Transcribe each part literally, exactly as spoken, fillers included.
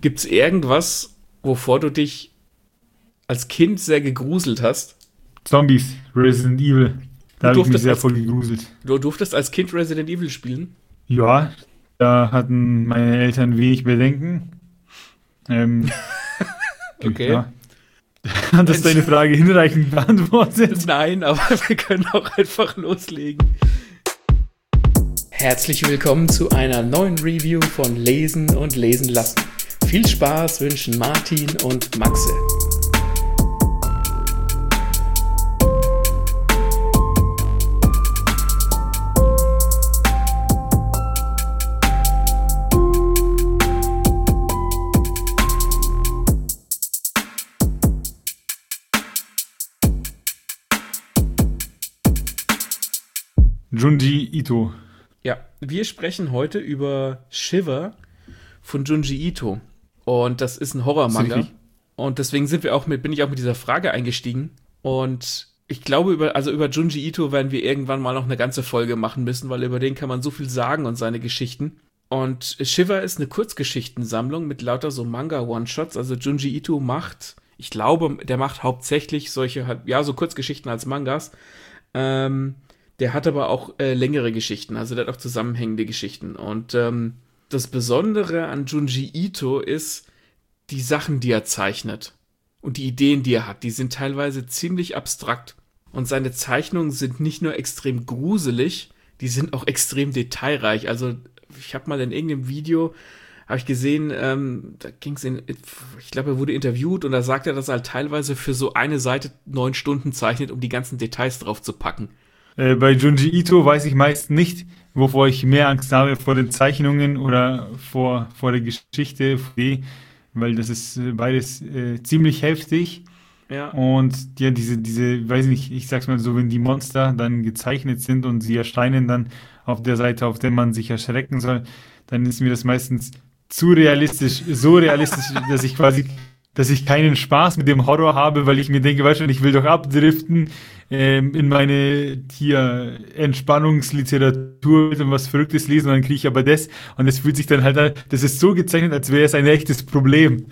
Gibt's irgendwas, wovor du dich als Kind sehr gegruselt hast? Zombies, Resident Evil. Da habe ich mich sehr voll gegruselt. Du durftest als Kind Resident Evil spielen? Ja, da hatten meine Eltern wenig Bedenken. Ähm, okay. Ja. Hat das deine Frage hinreichend beantwortet? Nein, aber wir können auch einfach loslegen. Herzlich willkommen zu einer neuen Review von Lesen und Lesen lassen. Viel Spaß wünschen Martin und Maxe. Junji Ito. Ja, wir sprechen heute über Shiver von Junji Ito. Und das ist ein Horror-Manga. Und deswegen sind wir auch mit, bin ich auch mit dieser Frage eingestiegen. Und ich glaube, über, also über Junji Ito werden wir irgendwann mal noch eine ganze Folge machen müssen, weil über den kann man so viel sagen und seine Geschichten. Und Shiver ist eine Kurzgeschichtensammlung mit lauter so Manga-One-Shots. Also Junji Ito macht, ich glaube, der macht hauptsächlich solche, ja, so Kurzgeschichten als Mangas. Ähm, Der hat aber auch äh, längere Geschichten, also der hat auch zusammenhängende Geschichten. Und ähm, das Besondere an Junji Ito ist die Sachen, die er zeichnet und die Ideen, die er hat. Die sind teilweise ziemlich abstrakt. Und seine Zeichnungen sind nicht nur extrem gruselig, die sind auch extrem detailreich. Also ich habe mal in irgendeinem Video, habe ich gesehen, ähm, da ging es in, ich glaube, er wurde interviewt und da sagt er, dass er halt teilweise für so eine Seite neun Stunden zeichnet, um die ganzen Details drauf zu packen. Äh, bei Junji Ito weiß ich meist nicht, wovor ich mehr Angst habe, vor den Zeichnungen oder vor, vor der Geschichte, weil das ist äh, beides äh, ziemlich heftig. Ja. Und ja, diese, diese, weiß nicht, ich sag's mal so, wenn die Monster dann gezeichnet sind und sie erscheinen dann auf der Seite, auf der man sich erschrecken soll, dann ist mir das meistens zu realistisch, so realistisch, dass ich quasi, dass ich keinen Spaß mit dem Horror habe, weil ich mir denke, weißt du, ich will doch abdriften ähm, in meine hier Entspannungsliteratur und was Verrücktes lesen und dann kriege ich aber das und es fühlt sich dann halt an, das ist so gezeichnet, als wäre es ein echtes Problem.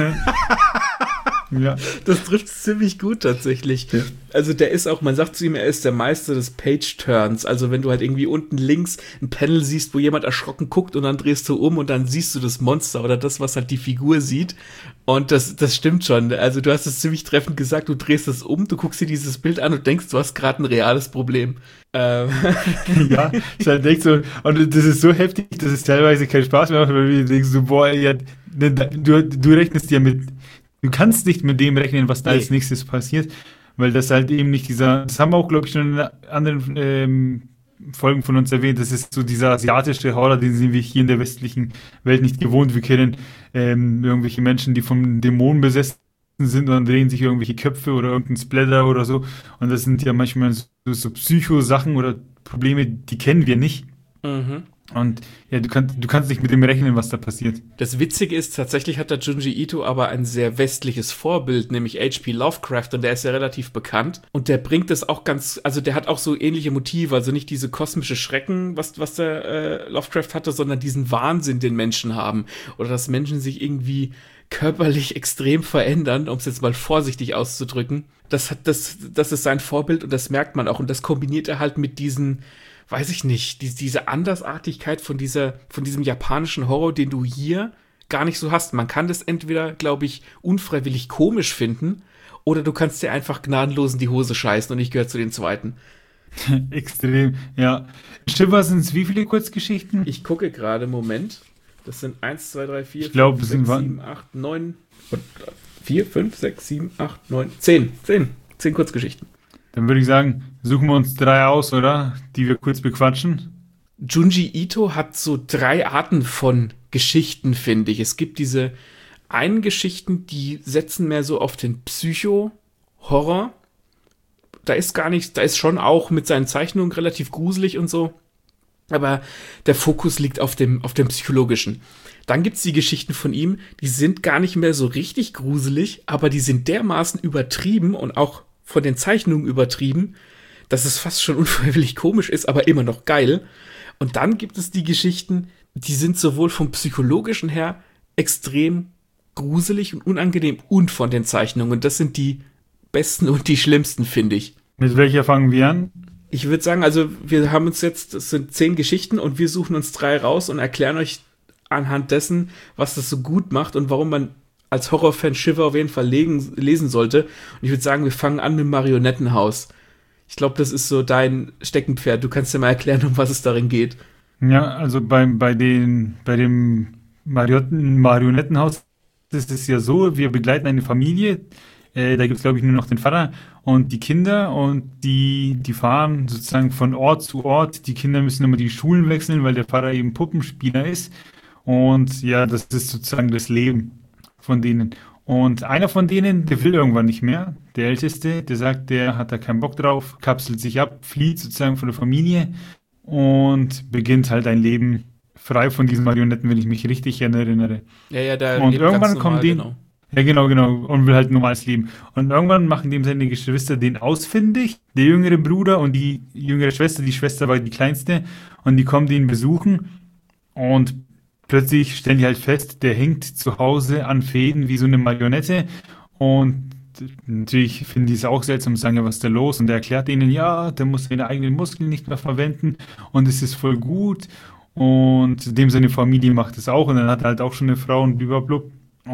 Ja. Das trifft es ziemlich gut tatsächlich. Ja. Also der ist auch, man sagt zu ihm, er ist der Meister des Page-Turns. Also wenn du halt irgendwie unten links ein Panel siehst, wo jemand erschrocken guckt und dann drehst du um und dann siehst du das Monster oder das, was halt die Figur sieht. Und das, das stimmt schon. Also du hast es ziemlich treffend gesagt, du drehst es um, du guckst dir dieses Bild an und denkst, du hast gerade ein reales Problem. Ähm. Ja, ich halt denk so, und das ist so heftig, dass es teilweise keinen Spaß mehr macht, weil du denkst so, boah, ja, du, du rechnest ja mit Du kannst nicht mit dem rechnen, was da nee. als nächstes passiert, weil das halt eben nicht dieser, das haben wir auch, glaube ich, schon in anderen ähm, Folgen von uns erwähnt, das ist so dieser asiatische Horror, den sind wir hier in der westlichen Welt nicht gewohnt. Wir kennen ähm, irgendwelche Menschen, die vom Dämonen besessen sind und dann drehen sich irgendwelche Köpfe oder irgendein Splatter oder so und das sind ja manchmal so, so Psycho-Sachen oder Probleme, die kennen wir nicht. Mhm. Und ja, du kannst, du kannst nicht mit dem rechnen, was da passiert. Das Witzige ist, tatsächlich hat der Junji Ito aber ein sehr westliches Vorbild, nämlich H P Lovecraft, und der ist ja relativ bekannt. Und der bringt das auch ganz, also der hat auch so ähnliche Motive, also nicht diese kosmische Schrecken, was, was der äh, Lovecraft hatte, sondern diesen Wahnsinn, den Menschen haben. Oder dass Menschen sich irgendwie körperlich extrem verändern, um es jetzt mal vorsichtig auszudrücken. Das hat, das, das ist sein Vorbild und das merkt man auch. Und das kombiniert er halt mit diesen, weiß ich nicht, die, diese Andersartigkeit von dieser, von diesem japanischen Horror, den du hier gar nicht so hast. Man kann das entweder, glaube ich, unfreiwillig komisch finden oder du kannst dir einfach gnadenlos in die Hose scheißen und ich gehöre zu den Zweiten. Extrem, ja. Shiver sind es wie viele Kurzgeschichten? Ich gucke gerade, Moment. Das sind eins, zwei, drei, vier, fünf, sechs, sieben, acht, neun, vier, fünf, sechs, sieben, acht, neun, zehn, zehn, zehn Kurzgeschichten. Dann würde ich sagen, suchen wir uns drei aus, oder? Die wir kurz bequatschen. Junji Ito hat so drei Arten von Geschichten, finde ich. Es gibt diese einen Geschichten, die setzen mehr so auf den Psycho-Horror. Da ist gar nichts, da ist schon auch mit seinen Zeichnungen relativ gruselig und so. Aber der Fokus liegt auf dem, auf dem Psychologischen. Dann gibt's die Geschichten von ihm, die sind gar nicht mehr so richtig gruselig, aber die sind dermaßen übertrieben und auch von den Zeichnungen übertrieben, dass es fast schon unfreiwillig komisch ist, aber immer noch geil. Und dann gibt es die Geschichten, die sind sowohl vom Psychologischen her extrem gruselig und unangenehm und von den Zeichnungen. Und das sind die besten und die schlimmsten, finde ich. Mit welcher fangen wir an? Ich würde sagen, also wir haben uns jetzt, das sind zehn Geschichten und wir suchen uns drei raus und erklären euch anhand dessen, was das so gut macht und warum man als Horrorfan Shiver auf jeden Fall legen, lesen sollte. Und ich würde sagen, wir fangen an mit Marionettenhaus. Ich glaube, das ist so dein Steckenpferd. Du kannst dir mal erklären, um was es darin geht. Ja, also bei, bei, den, bei dem Marionetten, Marionettenhaus ist es ja so, wir begleiten eine Familie, äh, da gibt es glaube ich nur noch den Vater und die Kinder und die, die fahren sozusagen von Ort zu Ort. Die Kinder müssen immer die Schulen wechseln, weil der Vater eben Puppenspieler ist und ja, das ist sozusagen das Leben von denen. Und einer von denen, der will irgendwann nicht mehr, der Älteste, der sagt, der hat da keinen Bock drauf, kapselt sich ab, flieht sozusagen von der Familie und beginnt halt ein Leben frei von diesen Marionetten, wenn ich mich richtig erinnere. Ja, ja, da und lebt irgendwann ganz normal, kommen die, genau. ja genau, genau, und will halt ein normales Leben. Und irgendwann machen dem seine Geschwister den ausfindig, der jüngere Bruder und die jüngere Schwester, die Schwester war die kleinste, und die kommen den besuchen und plötzlich stellen die halt fest, der hängt zu Hause an Fäden wie so eine Marionette und natürlich finden die es auch seltsam und sagen, ja, was ist da los? Und der erklärt ihnen, ja, der muss seine eigenen Muskeln nicht mehr verwenden und es ist voll gut und dem seine Familie macht es auch und dann hat er halt auch schon eine Frau und blablabla.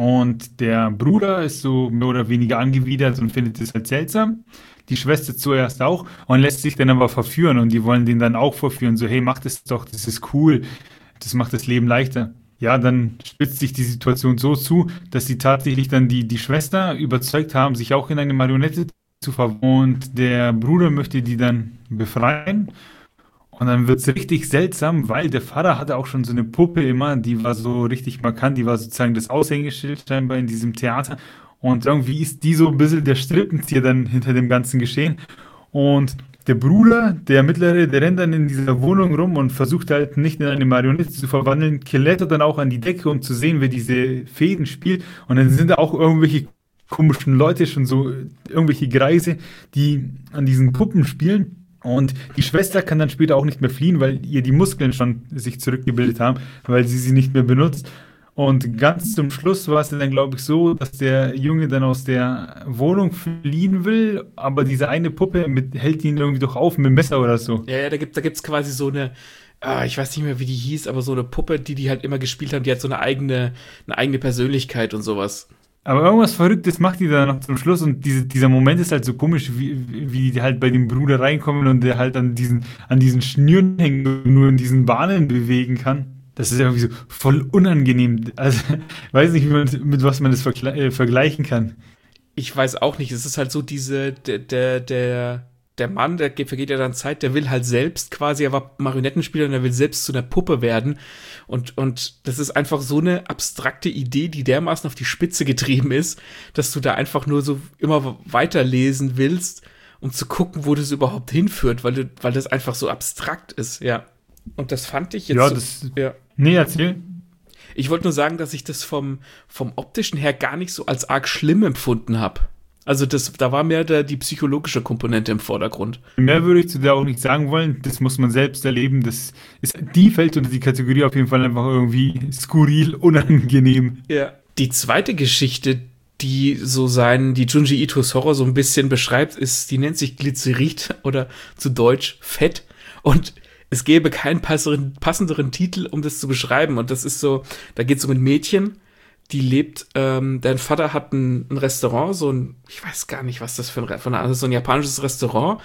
Und der Bruder ist so mehr oder weniger angewidert und findet es halt seltsam. Die Schwester zuerst auch und lässt sich dann aber verführen und die wollen den dann auch verführen, so, hey, mach das doch, das ist cool. Das macht das Leben leichter. Ja, dann spitzt sich die Situation so zu, dass sie tatsächlich dann die, die Schwester überzeugt haben, sich auch in eine Marionette zu verwandeln. Und der Bruder möchte die dann befreien. Und dann wird es richtig seltsam, weil der Vater hatte auch schon so eine Puppe immer, die war so richtig markant, die war sozusagen das Aushängeschild scheinbar in diesem Theater. Und irgendwie ist die so ein bisschen der Strippenzieher dann hinter dem ganzen Geschehen. Und der Bruder, der Mittlere, der rennt dann in dieser Wohnung rum und versucht halt nicht in eine Marionette zu verwandeln, klettert dann auch an die Decke, um zu sehen, wer diese Fäden spielt. Und dann sind da auch irgendwelche komischen Leute, schon so irgendwelche Greise, die an diesen Puppen spielen. Und die Schwester kann dann später auch nicht mehr fliehen, weil ihr die Muskeln schon sich zurückgebildet haben, weil sie sie nicht mehr benutzt. Und ganz zum Schluss war es dann, glaube ich, so, dass der Junge dann aus der Wohnung fliehen will, aber diese eine Puppe mit, hält ihn irgendwie doch auf mit dem Messer oder so. Ja, ja, da gibt da gibt's quasi so eine, ah, ich weiß nicht mehr, wie die hieß, aber so eine Puppe, die die halt immer gespielt haben, die hat so eine eigene, eine eigene Persönlichkeit und sowas. Aber irgendwas Verrücktes macht die da noch zum Schluss und diese, dieser Moment ist halt so komisch, wie, wie die halt bei dem Bruder reinkommen und der halt an diesen, an diesen Schnüren hängt und nur in diesen Bahnen bewegen kann. Das ist irgendwie so voll unangenehm. Also, ich weiß nicht, wie man, mit was man das vergle- äh, vergleichen kann. Ich weiß auch nicht. Es ist halt so diese, der, der, der, der Mann, der geht, vergeht ja dann Zeit, der will halt selbst quasi, er war Marionettenspieler und er will selbst zu einer Puppe werden. Und, und das ist einfach so eine abstrakte Idee, die dermaßen auf die Spitze getrieben ist, dass du da einfach nur so immer weiterlesen willst, um zu gucken, wo das überhaupt hinführt, weil, du, weil das einfach so abstrakt ist, ja. Und das fand ich jetzt Ja, so, das. ja. Nee, erzähl. Ich wollte nur sagen, dass ich das vom, vom optischen her gar nicht so als arg schlimm empfunden habe. Also das, da war mehr der, die psychologische Komponente im Vordergrund. Mehr würde ich zu der auch nicht sagen wollen. Das muss man selbst erleben. Das ist, die fällt unter die Kategorie auf jeden Fall einfach irgendwie skurril, unangenehm. Ja. Die zweite Geschichte, die so sein, die Junji Itos Horror so ein bisschen beschreibt, ist, die nennt sich Glycerit oder zu Deutsch Fett. Und es gäbe keinen passeren, passenderen Titel, um das zu beschreiben. Und das ist so, da geht es um ein Mädchen, die lebt, ähm, dein Vater hat ein, ein Restaurant, so ein, ich weiß gar nicht, was das für ein, von einer, so ein japanisches Restaurant.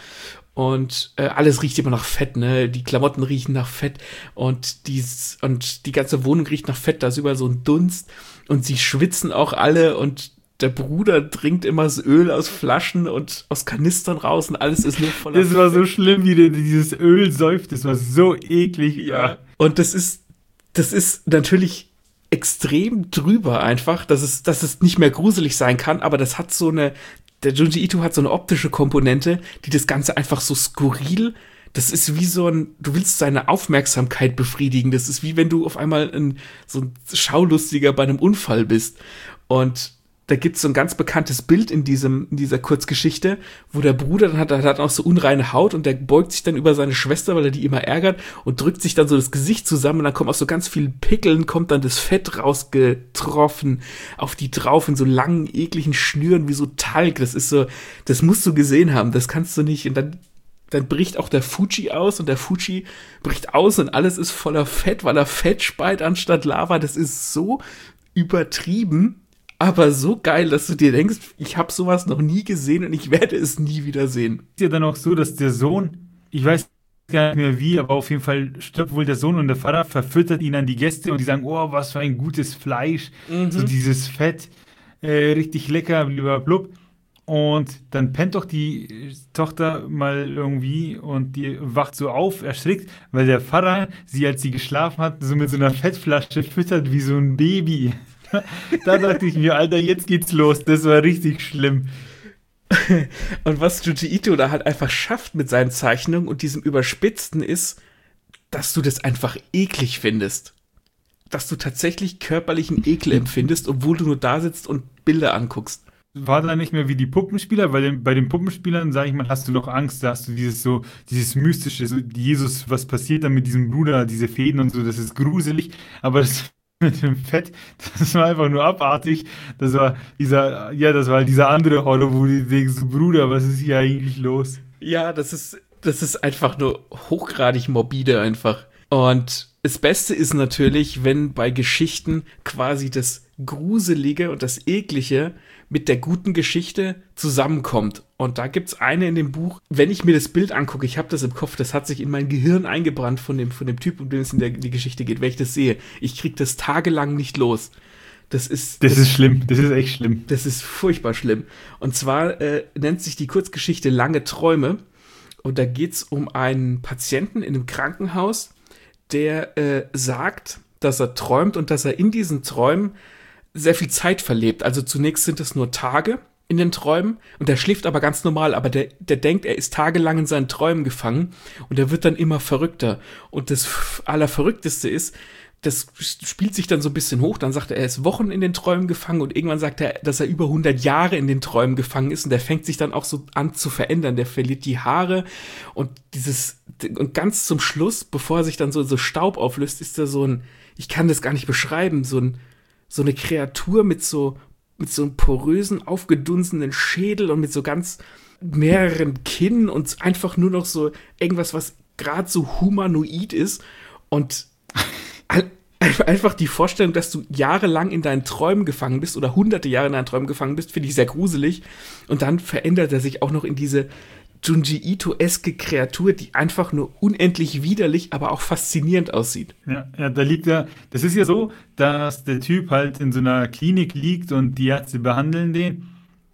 Und äh, alles riecht immer nach Fett, ne? Die Klamotten riechen nach Fett und die, und die ganze Wohnung riecht nach Fett, da ist überall so ein Dunst. Und sie schwitzen auch alle und der Bruder trinkt immer das Öl aus Flaschen und aus Kanistern raus und alles ist nur voller Das war so schlimm, wie der dieses Öl säuft. Das war so eklig. Ja. Und das ist, das ist natürlich extrem drüber einfach, dass es, dass es nicht mehr gruselig sein kann, aber das hat so eine, der Junji Ito hat so eine optische Komponente, die das Ganze einfach so skurril, das ist wie so ein, du willst seine Aufmerksamkeit befriedigen, das ist wie wenn du auf einmal ein, so ein Schaulustiger bei einem Unfall bist. Und da gibt's so ein ganz bekanntes Bild in diesem, in dieser Kurzgeschichte, wo der Bruder dann hat, der hat auch so unreine Haut und der beugt sich dann über seine Schwester, weil er die immer ärgert und drückt sich dann so das Gesicht zusammen und dann kommt aus so ganz vielen Pickeln, kommt dann das Fett rausgetroffen auf die drauf in so langen, ekligen Schnüren wie so Talg. Das ist so, das musst du gesehen haben, das kannst du nicht. Und dann, dann bricht auch der Fuji aus und der Fuji bricht aus und alles ist voller Fett, weil er Fett speit anstatt Lava. Das ist so übertrieben. Aber so geil, dass du dir denkst, ich habe sowas noch nie gesehen und ich werde es nie wieder sehen. Ist ja dann auch so, dass der Sohn, ich weiß gar nicht mehr wie, aber auf jeden Fall stirbt wohl der Sohn und der Vater verfüttert ihn an die Gäste und die sagen, oh, was für ein gutes Fleisch, mhm. so dieses Fett, äh, richtig lecker, blub. Und dann pennt doch die Tochter mal irgendwie und die wacht so auf, erschrickt, weil der Vater sie, als sie geschlafen hat, so mit so einer Fettflasche füttert wie so ein Baby. Da dachte ich mir, Alter, jetzt geht's los. Das war richtig schlimm. Und was Junji Ito da halt einfach schafft mit seinen Zeichnungen und diesem Überspitzten ist, dass du das einfach eklig findest. Dass du tatsächlich körperlichen Ekel empfindest, obwohl du nur da sitzt und Bilder anguckst. War da nicht mehr wie die Puppenspieler, weil bei den Puppenspielern, sag ich mal, hast du noch Angst, da hast du dieses so, dieses mystische, so Jesus, was passiert dann mit diesem Bruder, diese Fäden und so, das ist gruselig, aber das mit dem Fett, das war einfach nur abartig. Das war dieser, ja, das war dieser andere Horror, wo du denkst, Bruder, was ist hier eigentlich los? Ja, das ist, das ist einfach nur hochgradig morbide einfach. Und das Beste ist natürlich, wenn bei Geschichten quasi das Gruselige und das Eklige mit der guten Geschichte zusammenkommt. Und da gibt's eine in dem Buch, wenn ich mir das Bild angucke, ich habe das im Kopf, das hat sich in mein Gehirn eingebrannt von dem, von dem Typ, um den es in der die Geschichte geht, wenn ich das sehe. Ich krieg das tagelang nicht los. Das ist... Das, das ist schlimm, das ist echt schlimm. Das ist furchtbar schlimm. Und zwar äh, nennt sich die Kurzgeschichte Lange Träume. Und da geht's um einen Patienten in einem Krankenhaus, der äh, sagt, dass er träumt und dass er in diesen Träumen sehr viel Zeit verlebt. Also zunächst sind es nur Tage in den Träumen und der schläft aber ganz normal, aber der, der denkt, er ist tagelang in seinen Träumen gefangen und er wird dann immer verrückter. Und das Allerverrückteste ist, das spielt sich dann so ein bisschen hoch, dann sagt er, er ist Wochen in den Träumen gefangen und irgendwann sagt er, dass er über hundert Jahre in den Träumen gefangen ist und der fängt sich dann auch so an zu verändern, der verliert die Haare und dieses, und ganz zum Schluss, bevor er sich dann so, so Staub auflöst, ist er so ein, ich kann das gar nicht beschreiben, so ein, so eine Kreatur mit so, mit so einem porösen, aufgedunsenen Schädel und mit so ganz mehreren Kinnen und einfach nur noch so irgendwas, was gerade so humanoid ist und einfach die Vorstellung, dass du jahrelang in deinen Träumen gefangen bist oder hunderte Jahre in deinen Träumen gefangen bist, finde ich sehr gruselig. Und dann verändert er sich auch noch in diese Junji Ito-eske Kreatur, die einfach nur unendlich widerlich, aber auch faszinierend aussieht. Ja, ja, da liegt ja, das ist ja so, dass der Typ halt in so einer Klinik liegt und die Ärzte behandeln den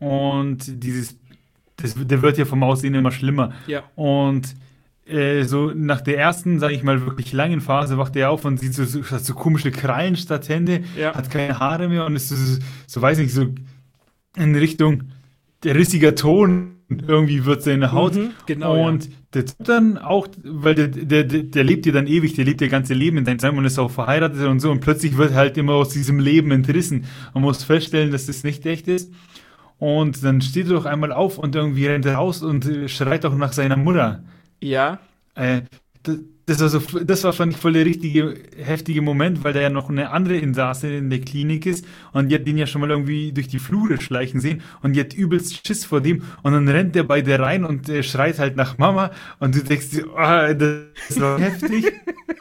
und dieses, das, der wird ja vom Aussehen immer schlimmer. Ja. Und äh, so nach der ersten, sage ich mal, wirklich langen Phase wacht er auf und sieht so, so, hat so komische Krallen statt Hände, ja. hat keine Haare mehr und ist so, so, so weiß nicht, so in Richtung der rissiger Ton. Irgendwie wird seine Haut. Mhm, genau, und ja. der dann auch, weil der, der, der lebt ja dann ewig, der lebt ja ganze Leben in seinem Sein und ist auch verheiratet und so. Und plötzlich wird halt immer aus diesem Leben entrissen. Man muss feststellen, dass das nicht echt ist. Und dann steht er doch einmal auf und irgendwie rennt er raus und schreit auch nach seiner Mutter. Ja. Äh, das, das war so, das war, fand ich, voll der richtige, heftige Moment, weil da ja noch eine andere Insasse in der Klinik ist und die hat den ja schon mal irgendwie durch die Flure schleichen sehen und die hat übelst Schiss vor dem und dann rennt der bei der rein und äh, schreit halt nach Mama und du denkst dir, oh, das war heftig.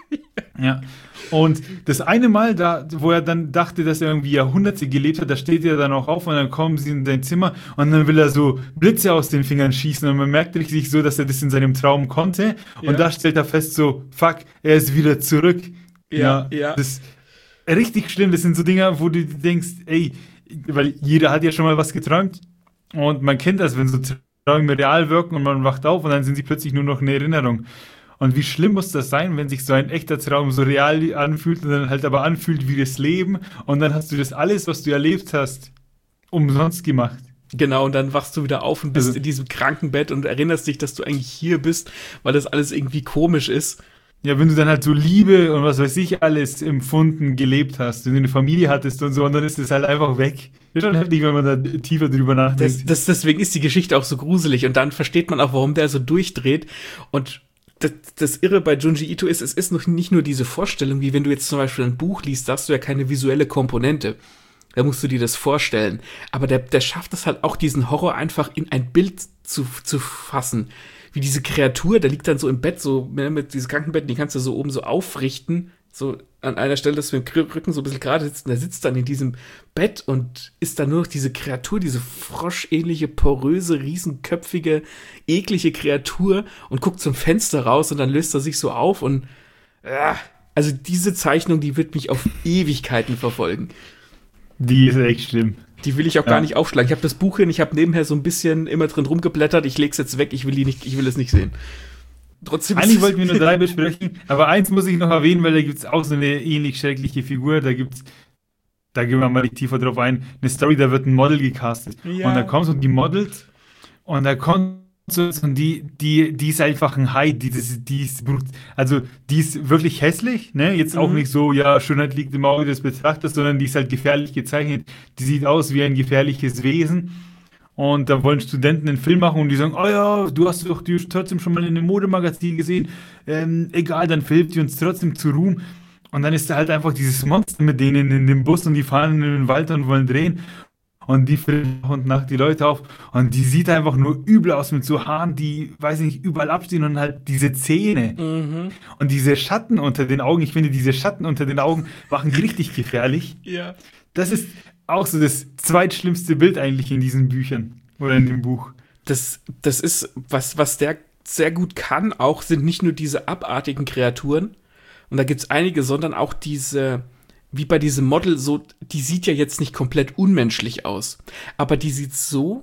Ja. Und das eine Mal, da, wo er dann dachte, dass er irgendwie Jahrhunderte gelebt hat, da steht er dann auch auf und dann kommen sie in sein Zimmer und dann will er so Blitze aus den Fingern schießen und man merkt richtig so, dass er das in seinem Traum konnte und ja. Da stellt er fest so, fuck, er ist wieder zurück. Ja, ja. ja. Das ist richtig schlimm, das sind so Dinger, wo du denkst, ey, weil jeder hat ja schon mal was geträumt und man kennt das, wenn so Träume real wirken und man wacht auf und dann sind sie plötzlich nur noch eine Erinnerung. Und wie schlimm muss das sein, wenn sich so ein echter Traum so real anfühlt und dann halt aber anfühlt wie das Leben und dann hast du das alles, was du erlebt hast, umsonst gemacht. Genau, und dann wachst du wieder auf und bist also in diesem Krankenbett und erinnerst dich, dass du eigentlich hier bist, weil das alles irgendwie komisch ist. Ja, wenn du dann halt so Liebe und was weiß ich alles empfunden, gelebt hast, wenn du eine Familie hattest und so, und dann ist es halt einfach weg. Ist schon heftig, wenn man da tiefer drüber nachdenkt. Das, das, deswegen ist die Geschichte auch so gruselig und dann versteht man auch, warum der so durchdreht. Und das, das Irre bei Junji Ito ist, es ist noch nicht nur diese Vorstellung, wie wenn du jetzt zum Beispiel ein Buch liest, da hast du ja keine visuelle Komponente. Da musst du dir das vorstellen. Aber der, der schafft es halt auch, diesen Horror einfach in ein Bild zu, zu fassen. Wie diese Kreatur, der liegt dann so im Bett, so ne, mit diesen Krankenbetten, die kannst du so oben so aufrichten, so an einer Stelle, dass du mit dem Rücken so ein bisschen gerade sitzt, und der sitzt dann in diesem Bett und ist dann nur noch diese Kreatur, diese froschähnliche, poröse, riesenköpfige, eklige Kreatur und guckt zum Fenster raus und dann löst er sich so auf und äh, also diese Zeichnung, die wird mich auf Ewigkeiten verfolgen. Die ist echt schlimm. Die will ich auch Ja. gar nicht aufschlagen. Ich habe das Buch hin, ich habe nebenher so ein bisschen immer drin rumgeblättert. Ich leg's jetzt weg, ich will die nicht, ich will es nicht sehen. Trotzdem Eigentlich wollten wir nur drei besprechen, aber eins muss ich noch erwähnen, weil da gibt es auch so eine ähnlich schreckliche Figur. Da gibt's, da gehen wir mal nicht tiefer drauf ein, eine Story, da wird ein Model gecastet. Ja. Und da kommst du und die Models und da kommt so und die, die, die ist einfach ein Hai, die, die, die ist brut- also die ist wirklich hässlich, ne? Jetzt auch Mhm. nicht so, ja, Schönheit liegt im Auge des Betrachters, sondern die ist halt gefährlich gezeichnet. Die sieht aus wie ein gefährliches Wesen. Und da wollen Studenten einen Film machen und die sagen, oh ja, du hast doch die trotzdem schon mal in einem Modemagazin gesehen. Ähm, egal, dann verhilft die uns trotzdem zu Ruhm. Und dann ist da halt einfach dieses Monster mit denen in dem Bus und die fahren in den Wald und wollen drehen. Und die filmen nach und nach die Leute auf. Und die sieht einfach nur übel aus mit so Haaren, die, weiß ich nicht, überall abstehen und halt diese Zähne. Mhm. Und diese Schatten unter den Augen, ich finde, diese Schatten unter den Augen machen richtig gefährlich. Ja. Das ist auch so das zweitschlimmste Bild eigentlich in diesen Büchern oder in dem Buch. Das, das ist, was, was der sehr gut kann, auch sind nicht nur diese abartigen Kreaturen, und da gibt's einige, sondern auch diese, wie bei diesem Model, so, die sieht ja jetzt nicht komplett unmenschlich aus, aber die sieht so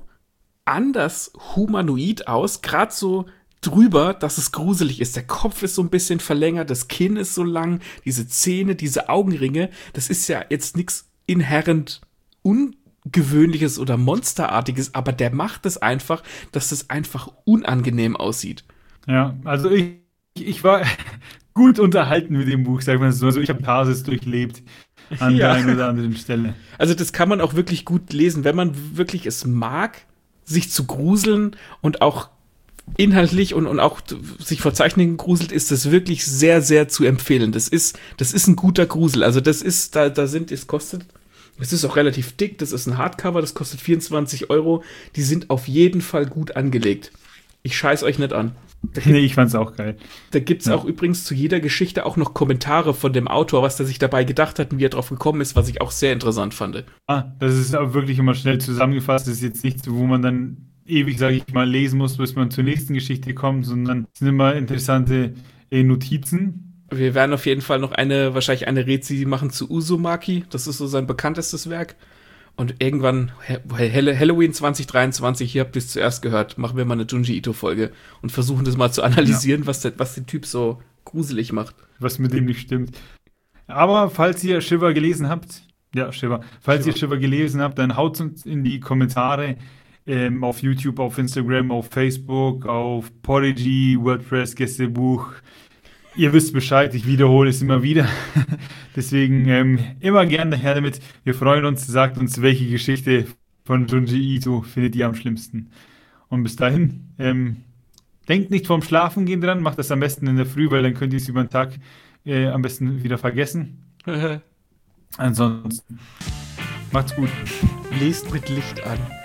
anders humanoid aus, gerade so drüber, dass es gruselig ist. Der Kopf ist so ein bisschen verlängert, das Kinn ist so lang, diese Zähne, diese Augenringe, das ist ja jetzt nichts inhärent Ungewöhnliches oder Monsterartiges, aber der macht es einfach, dass es einfach unangenehm aussieht. Ja, also ich, ich war gut unterhalten mit dem Buch, sag mal so. Also ich habe Tarsis durchlebt an Ja. der einen oder anderen Stelle. Also das kann man auch wirklich gut lesen, wenn man wirklich es mag, sich zu gruseln und auch inhaltlich und, und auch sich vor Zeichnungen gruselt, ist das wirklich sehr, sehr zu empfehlen. Das ist, das ist ein guter Grusel. Also das ist, da, da sind, es kostet, es ist auch relativ dick, das ist ein Hardcover, das kostet vierundzwanzig Euro. Die sind auf jeden Fall gut angelegt. Ich scheiß euch nicht an. Da, Nee, ich fand's auch geil. da gibt's Ja. auch übrigens zu jeder Geschichte auch noch Kommentare von dem Autor, was der sich dabei gedacht hat und wie er drauf gekommen ist, was ich auch sehr interessant fand. Ah, das ist aber wirklich immer schnell zusammengefasst. Das ist jetzt nichts, wo man dann ewig, sage ich mal, lesen muss, bis man zur nächsten Geschichte kommt, sondern es sind immer interessante äh, Notizen. Wir werden auf jeden Fall noch eine, wahrscheinlich eine Rezi machen zu Uzumaki. Das ist so sein bekanntestes Werk. Und irgendwann, Hall- Halloween zwanzig dreiundzwanzig, hier habt ihr es zuerst gehört, machen wir mal eine Junji Ito-Folge und versuchen das mal zu analysieren, was, der, was den Typ so gruselig macht. Was mit dem nicht stimmt. Aber falls ihr Shiver gelesen habt, ja, Shiver, falls Shiver. ihr Shiver gelesen habt, dann haut uns in die Kommentare ähm, auf YouTube, auf Instagram, auf Facebook, auf Podigy, WordPress, Gästebuch. Ihr wisst Bescheid, ich wiederhole es immer wieder. Deswegen ähm, immer gerne daher damit. Wir freuen uns, sagt uns, welche Geschichte von Junji Ito findet ihr am schlimmsten. Und bis dahin, ähm, denkt nicht vorm Schlafengehen dran, macht das am besten in der Früh, weil dann könnt ihr es über den Tag äh, am besten wieder vergessen. Ansonsten macht's gut. Lest mit Licht an.